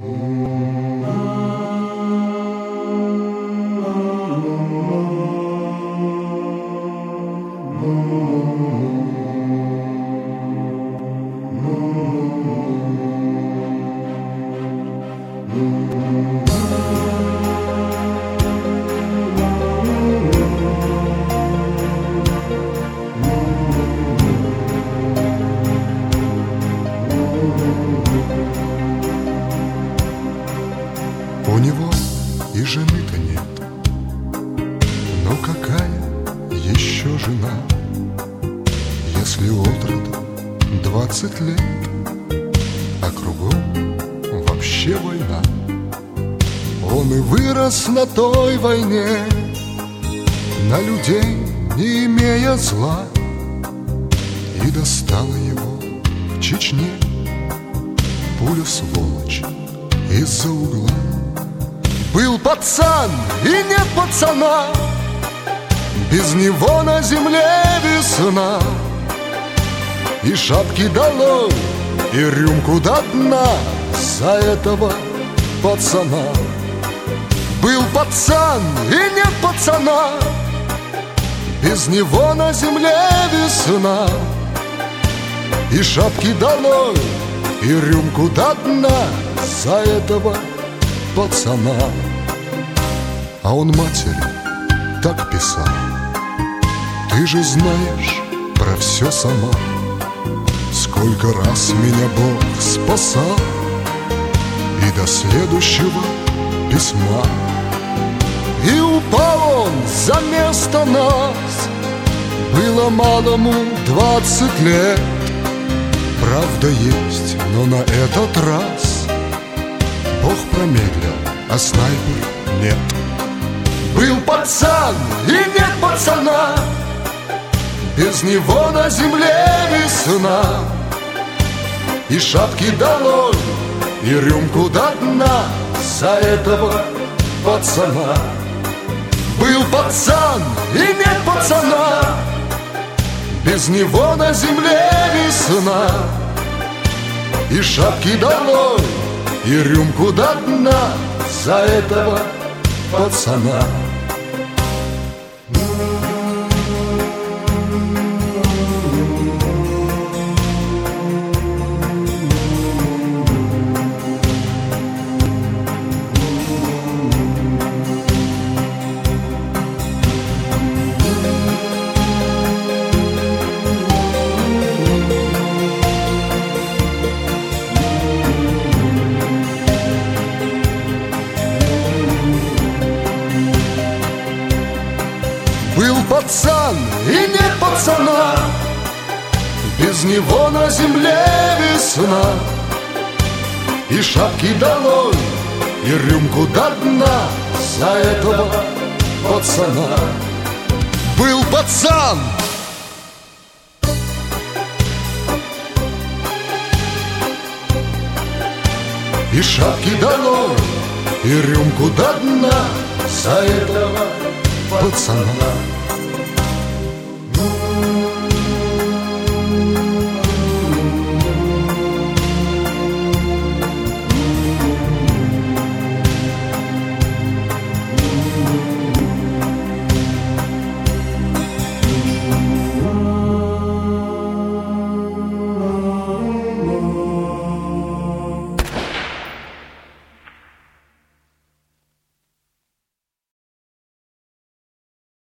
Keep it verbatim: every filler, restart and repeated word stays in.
У него и жены-то нет, но какая еще жена, если от роду двадцать лет, а кругом вообще война. Он и вырос на той войне, на людей не имея зла, и достала его в Чечне пуля сволочь из-за угла. Был пацан и нет пацана, без него на земле весна. И шапки долой, и рюмку до дна за этого пацана. Был пацан и нет пацана, без него на земле весна. И шапки долой, и рюмку до дна за этого пацана. А он матери так писал: ты же знаешь про все сама, сколько раз меня Бог спасал. И до следующего письма. И упал он за место нас, было малому двадцать лет. Правда есть, но на этот раз Бог промедлил, а снайпер нет. Был пацан и нет пацана, без него на земле весна. И шапки долой, и рюмку до дна за этого пацана. Был пацан и нет пацана, без него на земле весна. И шапки долой, и рюмку до дна за этого пацана. Был пацан и нет пацана, без него на земле весна. И шапки долой, и рюмку до дна за этого пацана. Был пацан и шапки долой, и рюмку до дна за этого пацана.